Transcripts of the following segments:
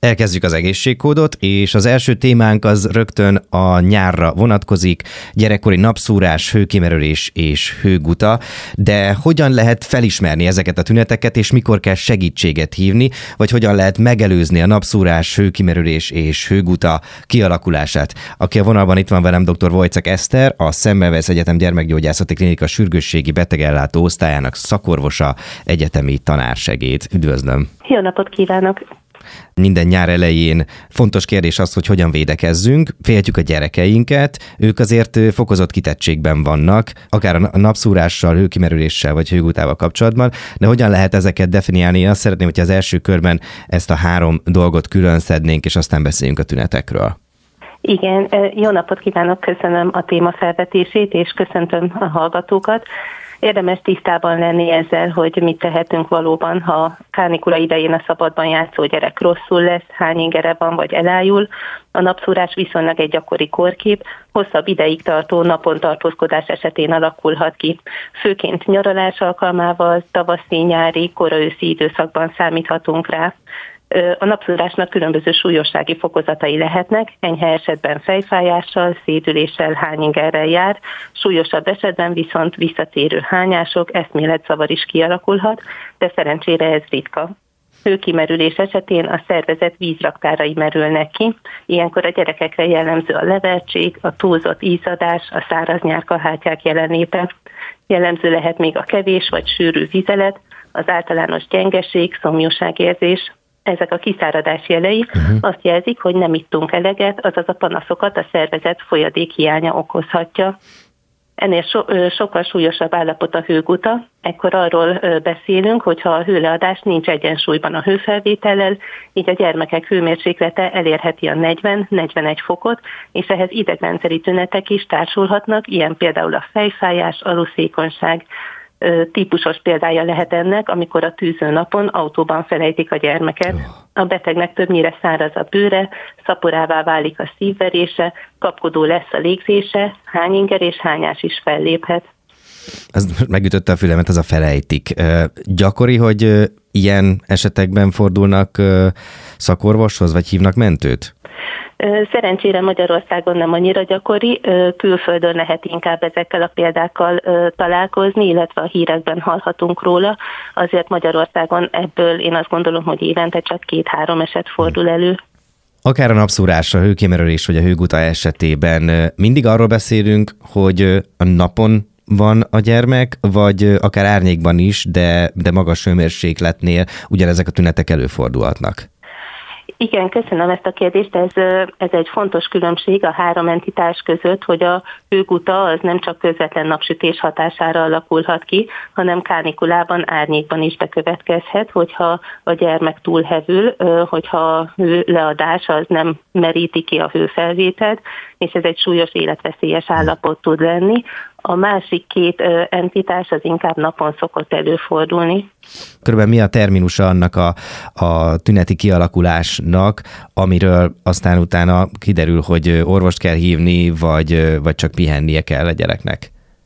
Elkezdjük az egészségkódot, és az első témánk az rögtön a nyárra vonatkozik, gyerekkori napszúrás, hőkimerülés és hőguta, de hogyan lehet felismerni ezeket a tüneteket, és mikor kell segítséget hívni, vagy hogyan lehet megelőzni a napszúrás, hőkimerülés és hőguta kialakulását? Aki a vonalban itt van velem, dr. Wojciech Eszter, a Szemmelweis Egyetem Gyermekgyógyászati Klinika sürgősségi betegellátó osztályának szakorvosa, egyetemi tanársegéd. Üdvözlöm! Jó napot kívánok! Minden nyár elején fontos kérdés az, hogy hogyan védekezzünk, féltjük a gyerekeinket, ők azért fokozott kitettségben vannak, akár a napszúrással, hőkimerüléssel vagy hőgutával kapcsolatban, de hogyan lehet ezeket definiálni? Én azt szeretném, hogyha az első körben ezt a 3 dolgot külön szednénk, és aztán beszéljünk a tünetekről. Igen, jó napot kívánok, köszönöm a téma felvetését, és köszöntöm a hallgatókat. Érdemes tisztában lenni ezzel, hogy mit tehetünk valóban, ha kánikula idején a szabadban játszó gyerek rosszul lesz, hány ingere van, vagy elájul. A napszúrás viszonylag egy gyakori kórkép, hosszabb ideig tartó napon tartózkodás esetén alakulhat ki. Főként nyaralás alkalmával, tavaszi-nyári, koraőszi időszakban számíthatunk rá. A napszúrásnak különböző súlyossági fokozatai lehetnek, enyhe esetben fejfájással, szédüléssel, hányingerrel jár, súlyosabb esetben viszont visszatérő hányások, eszméletzavar is kialakulhat, de szerencsére ez ritka. Hőkimerülés esetén a szervezet vízraktárai merülnek ki, ilyenkor a gyerekekre jellemző a levertség, a túlzott izzadás, a száraz nyálkahártyák jelenléte. Jellemző lehet még a kevés vagy sűrű vizelet, az általános gyengeség, szomjúságérzés. Ezek a kiszáradás jelei azt jelzik, hogy nem ittunk eleget, azaz a panaszokat a szervezet folyadékhiánya okozhatja. Ennél sokkal súlyosabb állapot a hőguta, ekkor arról beszélünk, hogyha a hőleadás nincs egyensúlyban a hőfelvétellel, így a gyermekek hőmérséklete elérheti a 40-41 fokot, és ehhez idegrendszeri tünetek is társulhatnak, ilyen például a fejfájás, aluszékonyság. Típusos példája lehet ennek, amikor a tűző napon autóban felejtik a gyermeket. A betegnek többnyire száraz a bőre, szaporává válik a szívverése, kapkodó lesz a légzése, hányinger és hányás is felléphet. Ez megütötte a fülemet, ez a felejtik. Gyakori, hogy ilyen esetekben fordulnak szakorvoshoz, vagy hívnak mentőt? Szerencsére Magyarországon nem annyira gyakori, külföldön lehet inkább ezekkel a példákkal találkozni, illetve a hírekben hallhatunk róla. Azért Magyarországon ebből én azt gondolom, hogy évente csak 2-3 eset fordul elő. Akár a napszúrás, a hőkimerülés vagy a hőguta esetében mindig arról beszélünk, hogy a napon van a gyermek, vagy akár árnyékban is, de magas hőmérsékletnél ugyanezek a tünetek előfordulhatnak. Igen, köszönöm ezt a kérdést. Ez egy fontos különbség a 3 entitás között, hogy a hőguta az nem csak közvetlen napsütés hatására alakulhat ki, hanem kánikulában, árnyékban is bekövetkezhet, hogyha a gyermek túlhevül, hogyha a hőleadás az nem meríti ki a hőfelvételt, és ez egy súlyos életveszélyes állapot tud lenni. A másik 2 entitás az inkább napon szokott előfordulni. Körülbelül mi a terminusa annak a tüneti kialakulásnak, amiről aztán utána kiderül, hogy orvost kell hívni, vagy csak pihennie kell a gyereknek?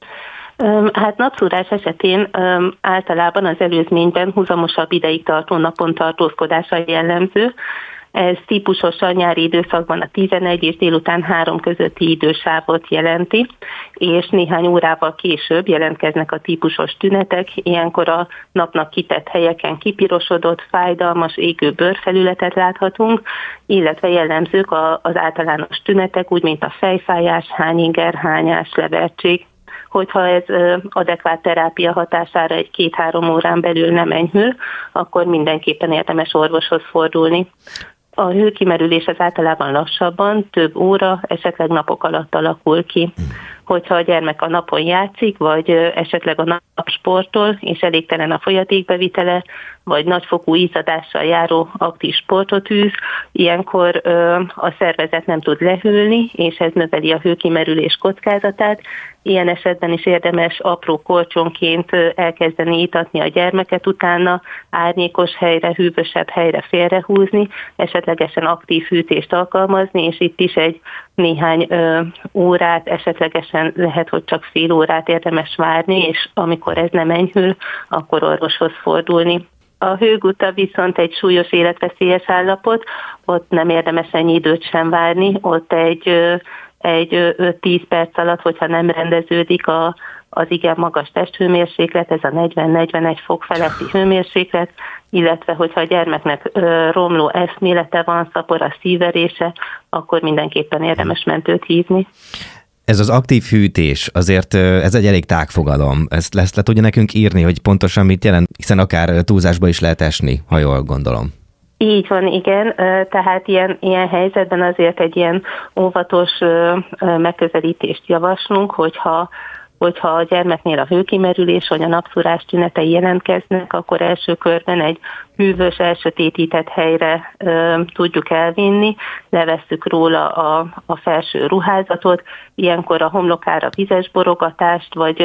Hát napszúrás esetén általában az előzményben huzamosabb ideig tartó napon tartózkodása jellemző. Ez típusosan nyári időszakban a 11 és délután 3 közötti idősávot jelenti, és néhány órával később jelentkeznek a típusos tünetek, ilyenkor a napnak kitett helyeken kipirosodott, fájdalmas, égő bőrfelületet láthatunk, illetve jellemzők az általános tünetek, úgy mint a fejfájás, hányinger, hányás, levertség. Hogyha ez adekvát terápia hatására egy 2-3 órán belül nem enyhül, akkor mindenképpen érdemes orvoshoz fordulni. A hőkimerülés az általában lassabban, több óra, esetleg napok alatt alakul ki. Hogyha a gyermek a napon játszik, vagy esetleg a nap sportol, és elégtelen a folyadékbevitele, vagy nagyfokú izzadással járó aktív sportot űz, ilyenkor a szervezet nem tud lehűlni, és ez növeli a hőkimerülés kockázatát. Ilyen esetben is érdemes apró kortyonként elkezdeni itatni a gyermeket, utána árnyékos helyre, hűvösebb helyre félrehúzni, esetlegesen aktív hűtést alkalmazni, és itt is egy néhány órát, esetlegesen lehet, hogy csak fél órát érdemes várni, és amikor ez nem enyhül, akkor orvoshoz fordulni. A hőguta viszont egy súlyos életveszélyes állapot, ott nem érdemes ennyi időt sem várni, ott egy 5-10 perc alatt, hogyha nem rendeződik az igen magas testhőmérséklet, ez a 40-41 fok feletti hőmérséklet, illetve hogyha a gyermeknek romló eszmélete van, szapora, szívverése, akkor mindenképpen érdemes mentőt hívni. Ez az aktív hűtés, azért ez egy elég tág fogalom. Ezt le tudja nekünk írni, hogy pontosan mit jelent, hiszen akár túlzásba is lehet esni, ha jól gondolom. Így van, igen. Tehát ilyen helyzetben azért egy ilyen óvatos megközelítést javaslunk, hogyha a gyermeknél a hőkimerülés vagy a napszúrás tünetei jelentkeznek, akkor első körben egy hűvös, elsötétített helyre tudjuk elvinni, levesszük róla a felső ruházatot, ilyenkor a homlokára vizes borogatást, vagy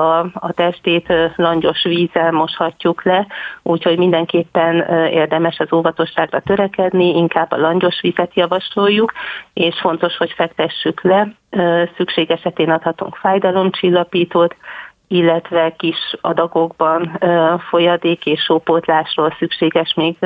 a testét langyos vízzel moshatjuk le, úgyhogy mindenképpen érdemes az óvatosságra törekedni, inkább a langyos vizet javasoljuk, és fontos, hogy fektessük le, szükség esetén adhatunk fájdalomcsillapítót, illetve kis adagokban folyadék és sópótlásról szükséges még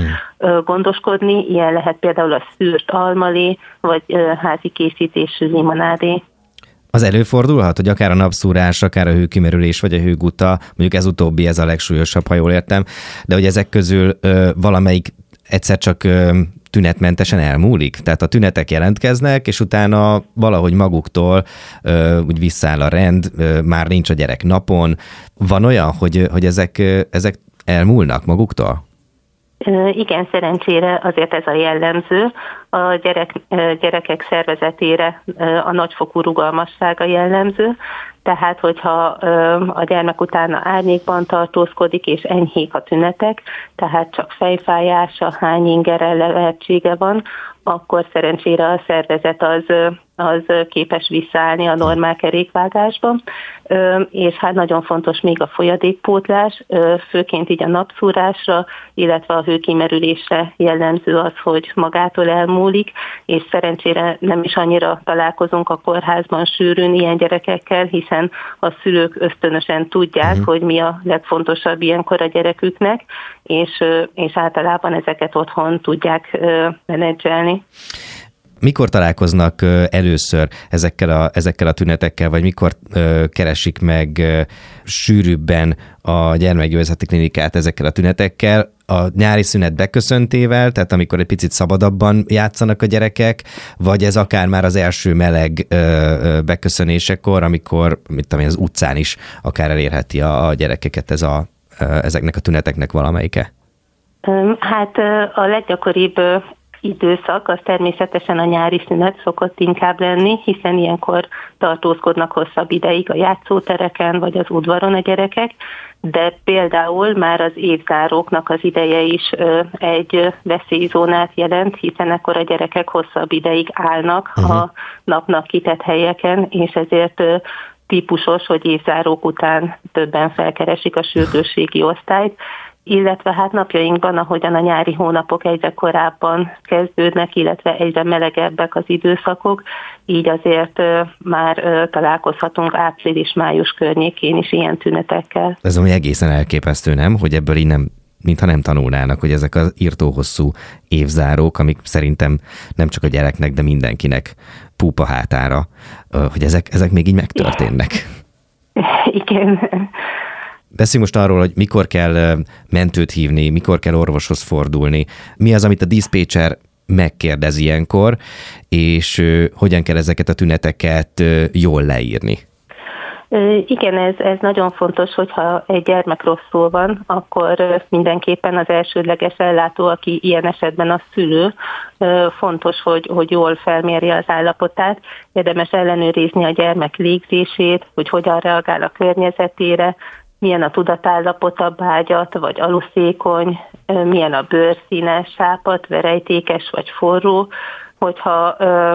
gondoskodni. Ilyen lehet például a szűrt almalé, vagy házi készítésű limonádé. Az előfordulhat, hogy akár a napszúrás, akár a hőkimerülés, vagy a hőguta, mondjuk ez utóbbi, ez a legsúlyosabb, ha jól értem, de hogy ezek közül valamelyik egyszer csak tünetmentesen elmúlik? Tehát a tünetek jelentkeznek, és utána valahogy maguktól úgy visszáll a rend, már nincs a gyerek napon. Van olyan, hogy ezek elmúlnak maguktól? Igen, szerencsére azért ez a jellemző. A gyerekek szervezetére a nagyfokú rugalmassága jellemző, tehát hogyha a gyermek utána árnyékban tartózkodik és enyhék a tünetek, tehát csak fejfájása, hány ingerrel lehetsége van, akkor szerencsére a szervezet az képes visszaállni a normál kerékvágásba, és hát nagyon fontos még a folyadékpótlás, főként így a napszúrásra, illetve a hőkimerülésre jellemző az, hogy magától elmúlik, és szerencsére nem is annyira találkozunk a kórházban sűrűn ilyen gyerekekkel, hiszen a szülők ösztönösen tudják, hogy mi a legfontosabb ilyenkor a gyereküknek, és általában ezeket otthon tudják menedzselni. Mikor találkoznak először ezekkel a tünetekkel, vagy mikor keresik meg sűrűbben a gyermekgyógyászati klinikát ezekkel a tünetekkel? A nyári szünet beköszöntével, tehát amikor egy picit szabadabban játszanak a gyerekek, vagy ez akár már az első meleg beköszönésekor, amikor az utcán is akár elérheti a gyerekeket ezeknek a tüneteknek valamelyike? Hát a leggyakoribb időszak az természetesen a nyári szünet szokott inkább lenni, hiszen ilyenkor tartózkodnak hosszabb ideig a játszótereken vagy az udvaron a gyerekek, de például már az évzáróknak az ideje is egy veszélyzónát jelent, hiszen ekkor a gyerekek hosszabb ideig állnak a napnak kitett helyeken, és ezért típusos, hogy évzárók után többen felkeresik a sürgősségi osztályt, illetve hát napjainkban, ahogyan a nyári hónapok egyre korábban kezdődnek, illetve egyre melegebbek az időszakok, így azért már találkozhatunk április-május környékén is ilyen tünetekkel. Ez ami egészen elképesztő, nem? Hogy ebből így nem, mintha nem tanulnának, hogy ezek az írtóhosszú évzárók, amik szerintem nem csak a gyereknek, de mindenkinek púpa hátára, hogy ezek még így megtörténnek. Igen. Beszéljünk most arról, hogy mikor kell mentőt hívni, mikor kell orvoshoz fordulni, mi az, amit a diszpécser megkérdez ilyenkor, és hogyan kell ezeket a tüneteket jól leírni. Igen, ez nagyon fontos, hogyha egy gyermek rosszul van, akkor mindenképpen az elsődleges ellátó, aki ilyen esetben a szülő, fontos, hogy jól felmérje az állapotát, érdemes ellenőrizni a gyermek légzését, hogy hogyan reagál a környezetére, milyen a tudatállapota, bágyat vagy aluszékony, milyen a bőrszíne, sápadt, verejtékes vagy forró, hogyha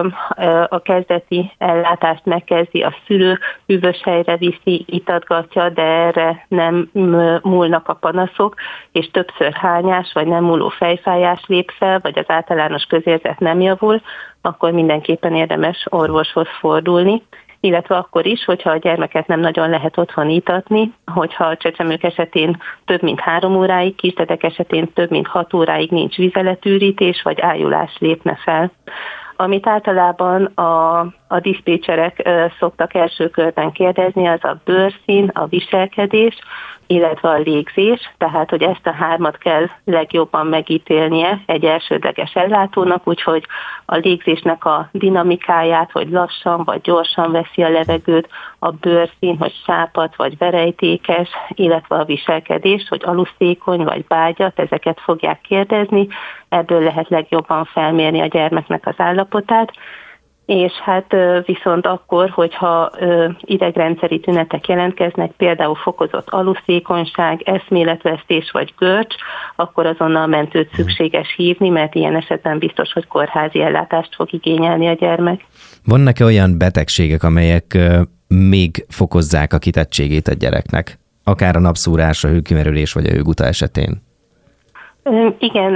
a kezdeti ellátást megkezdi a szülő, hűvös helyre viszi, itatgatja, de erre nem múlnak a panaszok, és többször hányás vagy nem múló fejfájás lép fel, vagy az általános közérzet nem javul, akkor mindenképpen érdemes orvoshoz fordulni. illetve akkor is, hogyha a gyermeket nem nagyon lehet otthon itatni, hogyha a csecsemők esetén több mint 3 óráig, kisdedek esetén több mint 6 óráig nincs vizeletűrítés, vagy ájulás lépne fel. Amit általában a diszpécserek szoktak első körben kérdezni, az a bőrszín, a viselkedés, illetve a légzés, tehát hogy ezt a 3 kell legjobban megítélnie egy elsődleges ellátónak, úgyhogy a légzésnek a dinamikáját, hogy lassan vagy gyorsan veszi a levegőt, a bőrszín, hogy sápadt vagy verejtékes, illetve a viselkedés, hogy aluszékony vagy bágyat, ezeket fogják kérdezni, ebből lehet legjobban felmérni a gyermeknek az állapotát. És hát viszont akkor, hogyha idegrendszeri tünetek jelentkeznek, például fokozott aluszékonyság, eszméletvesztés vagy görcs, akkor azonnal mentőt szükséges hívni, mert ilyen esetben biztos, hogy kórházi ellátást fog igényelni a gyermek. Vannak-e olyan betegségek, amelyek még fokozzák a kitettségét a gyereknek? Akár a napszúrás, a hőkimerülés vagy a hőguta esetén? Igen,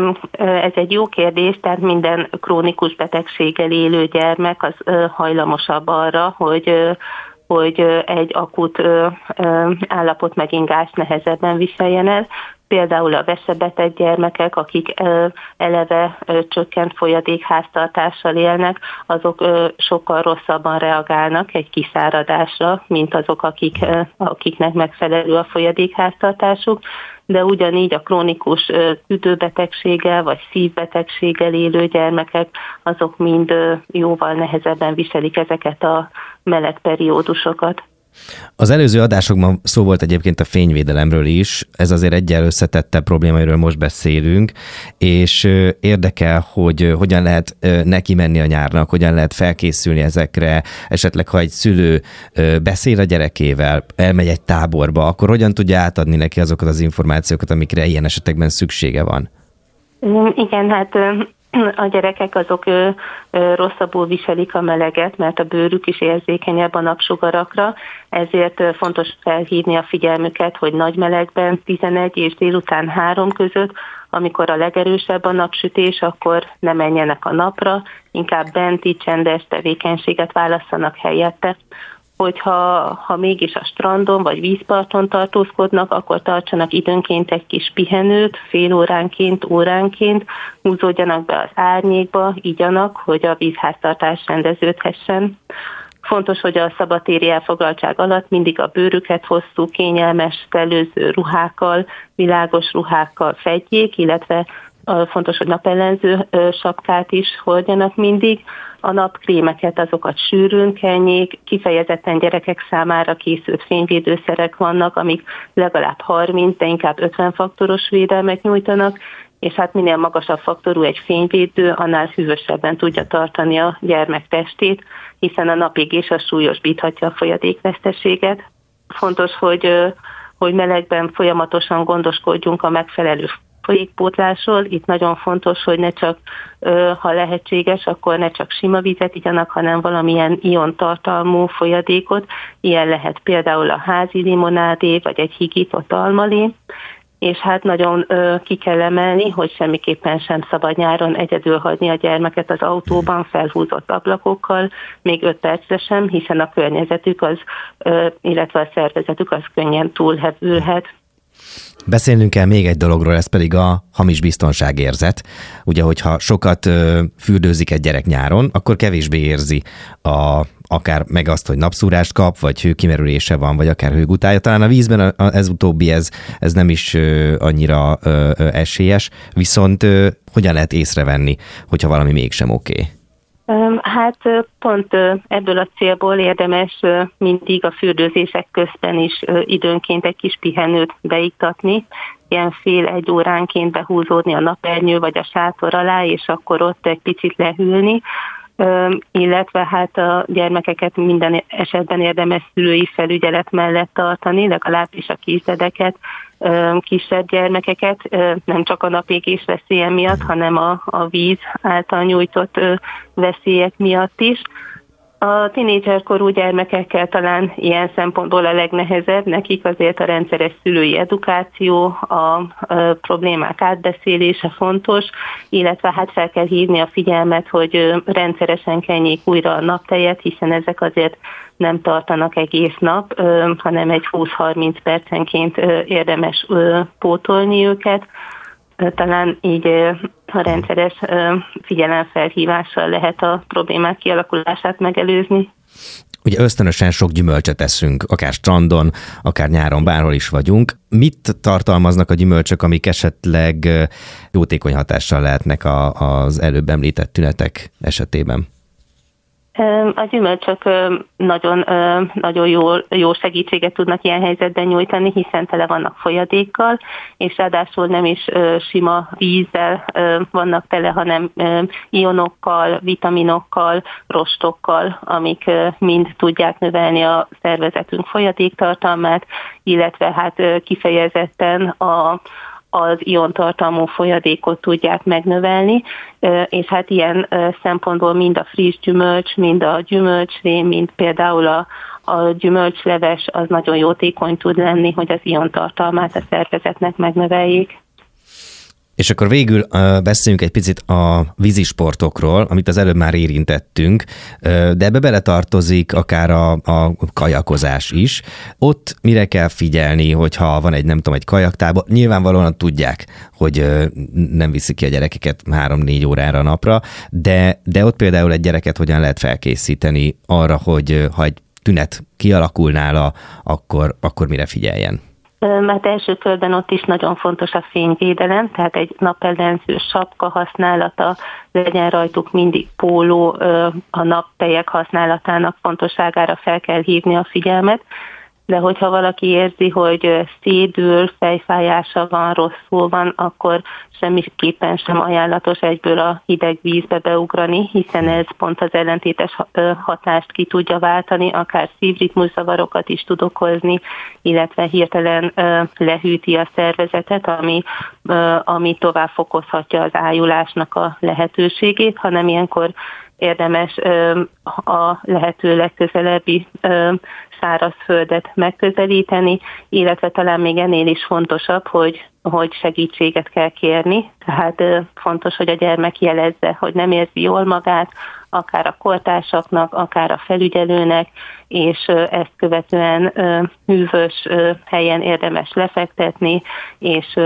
ez egy jó kérdés, tehát minden krónikus betegséggel élő gyermek az hajlamosabb arra, hogy egy akut állapot megingást nehezebben viseljen el. Például a vesebeteg gyermekek, akik eleve csökkent folyadékháztartással élnek, azok sokkal rosszabban reagálnak egy kiszáradásra, mint azok, akiknek megfelelő a folyadékháztartásuk, de ugyanígy a krónikus tüdőbetegséggel vagy szívbetegséggel élő gyermekek, azok mind jóval nehezebben viselik ezeket a meleg periódusokat. Az előző adásokban szó volt egyébként a fényvédelemről is, ez azért egyel összetettebb probléma, amiről most beszélünk, és érdekel, hogy hogyan lehet neki menni a nyárnak, hogyan lehet felkészülni ezekre, esetleg ha egy szülő beszél a gyerekével, elmegy egy táborba, akkor hogyan tudja átadni neki azokat az információkat, amikre ilyen esetekben szüksége van? Igen, hát a gyerekek azok rosszabbul viselik a meleget, mert a bőrük is érzékenyebb a napsugarakra, ezért fontos felhívni a figyelmüket, hogy nagy melegben 11 és délután 3 között, amikor a legerősebb a napsütés, akkor ne menjenek a napra, inkább benti csendes tevékenységet válasszanak helyette. Hogyha mégis a strandon vagy vízparton tartózkodnak, akkor tartsanak időnként egy kis pihenőt, fél óránként, óránként, húzódjanak be az árnyékba, igyanak, hogy a vízháztartás rendeződhessen. Fontos, hogy a szabadtéri elfoglaltság alatt mindig a bőrüket hosszú, kényelmes, szellőző ruhákkal, világos ruhákkal fedjék, illetve fontos, hogy napellenző sapkát is hordjanak mindig. A napkrémeket, azokat sűrűn kenjék, kifejezetten gyerekek számára készült fényvédőszerek vannak, amik legalább 30, de inkább 50 faktoros védelmet nyújtanak, és hát minél magasabb faktorú egy fényvédő, annál hűvösebben tudja tartani a gyermek testét, hiszen a napégés az súlyosbíthatja a folyadékveszteséget. Fontos, hogy melegben folyamatosan gondoskodjunk a megfelelő folyékpótlásról. Itt nagyon fontos, hogy ne csak, ha lehetséges, akkor ne csak sima vizet igyanak, hanem valamilyen iontartalmú folyadékot. Ilyen lehet például a házi limonádé, vagy egy higított almalé. És hát nagyon ki kell emelni, hogy semmiképpen sem szabad nyáron egyedül hagyni a gyermeket az autóban felhúzott ablakokkal, még 5 percre sem, hiszen a környezetük illetve a szervezetük az könnyen túlhevülhet. Beszélnünk kell még egy dologról, ez pedig a hamis biztonságérzet. Ugye, hogyha sokat fürdőzik egy gyerek nyáron, akkor kevésbé érzi akár meg azt, hogy napszúrást kap, vagy hőkimerülése van, vagy akár hőgutája. Talán a vízben ez utóbbi, ez nem is annyira esélyes, viszont hogyan lehet észrevenni, hogyha valami mégsem oké? Hát pont ebből a célból érdemes mindig a fürdőzések közben is időnként egy kis pihenőt beiktatni, ilyen fél-egy óránként behúzódni a napernyő vagy a sátor alá, és akkor ott egy picit lehűlni, illetve hát a gyermekeket minden esetben érdemes szülői felügyelet mellett tartani, legalábbis a kisdedeket, kisebb gyermekeket, nem csak a napégés veszélye miatt, hanem a víz által nyújtott veszélyek miatt is. A tinédzserkorú gyermekekkel talán ilyen szempontból a legnehezebb, nekik azért a rendszeres szülői edukáció, a problémák átbeszélése fontos, illetve hát fel kell hívni a figyelmet, hogy rendszeresen kenjék újra a naptejet, hiszen ezek azért nem tartanak egész nap, hanem egy 20-30 percenként érdemes pótolni őket. Talán így a rendszeres figyelemfelhívással lehet a problémák kialakulását megelőzni. Ugye ösztönösen sok gyümölcsöt eszünk, akár strandon, akár nyáron, bárhol is vagyunk. Mit tartalmaznak a gyümölcsök, amik esetleg jótékony hatással lehetnek az előbb említett tünetek esetében? A gyümölcsök nagyon jó segítséget tudnak ilyen helyzetben nyújtani, hiszen tele vannak folyadékkal, és ráadásul nem is sima vízzel vannak tele, hanem ionokkal, vitaminokkal, rostokkal, amik mind tudják növelni a szervezetünk folyadéktartalmát, illetve hát kifejezetten az iontartalmú folyadékot tudják megnövelni, és hát ilyen szempontból mind a friss gyümölcs, mind a gyümölcslé, mind például a gyümölcsleves az nagyon jótékony tud lenni, hogy az iontartalmát a szervezetnek megnöveljék. És akkor végül beszéljünk egy picit a vízisportokról, amit az előbb már érintettünk, de ebbe beletartozik akár a kajakozás is. Ott mire kell figyelni, hogyha van egy kajaktábor? Nyilvánvalóan tudják, hogy nem viszik ki a gyerekeket 3-4 órára a napra, de ott például egy gyereket hogyan lehet felkészíteni arra, hogy ha egy tünet kialakul nála, akkor mire figyeljen? Mert első körben ott is nagyon fontos a fényvédelem, tehát egy napellenző sapka használata, legyen rajtuk mindig póló, a naptejek használatának fontosságára fel kell hívni a figyelmet, de hogyha valaki érzi, hogy szédül, fejfájása van, rosszul van, akkor semmiképpen sem ajánlatos egyből a hideg vízbe beugrani, hiszen ez pont az ellentétes hatást ki tudja váltani, akár szívritmuszavarokat is tud okozni, illetve hirtelen lehűti a szervezetet, ami tovább fokozhatja az ájulásnak a lehetőségét, hanem ilyenkor érdemes a lehető legközelebbi szárazföldet megközelíteni, illetve talán még ennél is fontosabb, hogy segítséget kell kérni. Tehát fontos, hogy a gyermek jelezze, hogy nem érzi jól magát, akár a kortársaknak, akár a felügyelőnek, és ezt követően hűvös helyen érdemes lefektetni, és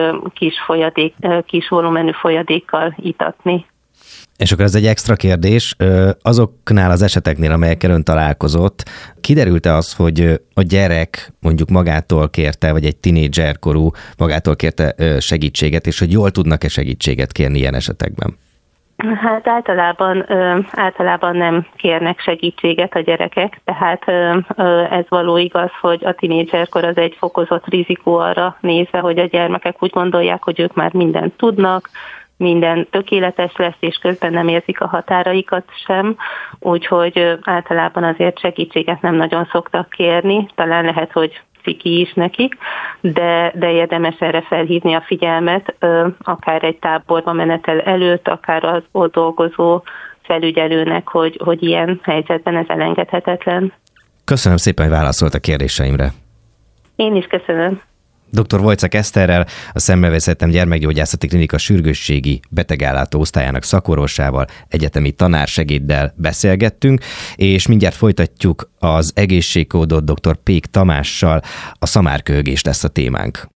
kis volumenű folyadékkal itatni. És akkor ez egy extra kérdés. Azoknál az eseteknél, amelyekkel ön találkozott, kiderült-e az, hogy a gyerek mondjuk magától kérte, vagy egy tinédzserkorú magától kérte segítséget, és hogy jól tudnak-e segítséget kérni ilyen esetekben? Hát általában nem kérnek segítséget a gyerekek, tehát ez való igaz, hogy a tinédzserkor az egy fokozott rizikó arra nézve, hogy a gyermekek úgy gondolják, hogy ők már mindent tudnak, minden tökéletes lesz, és közben nem érzik a határaikat sem, úgyhogy általában azért segítséget nem nagyon szoktak kérni, talán lehet, hogy ciki is nekik, de érdemes erre felhívni a figyelmet, akár egy táborba menetel előtt, akár az ott dolgozó felügyelőnek, hogy ilyen helyzetben ez elengedhetetlen. Köszönöm szépen, hogy válaszolt a kérdéseimre. Én is köszönöm. Dr. Wojcak Eszterrel, a Szemmelweis Egyetem Gyermekgyógyászati Klinika sürgősségi betegállátó osztályának szakorvosával, egyetemi tanársegéddel beszélgettünk, és mindjárt folytatjuk az egészségkódot dr. Pék Tamással, a szamárköhögés lesz a témánk.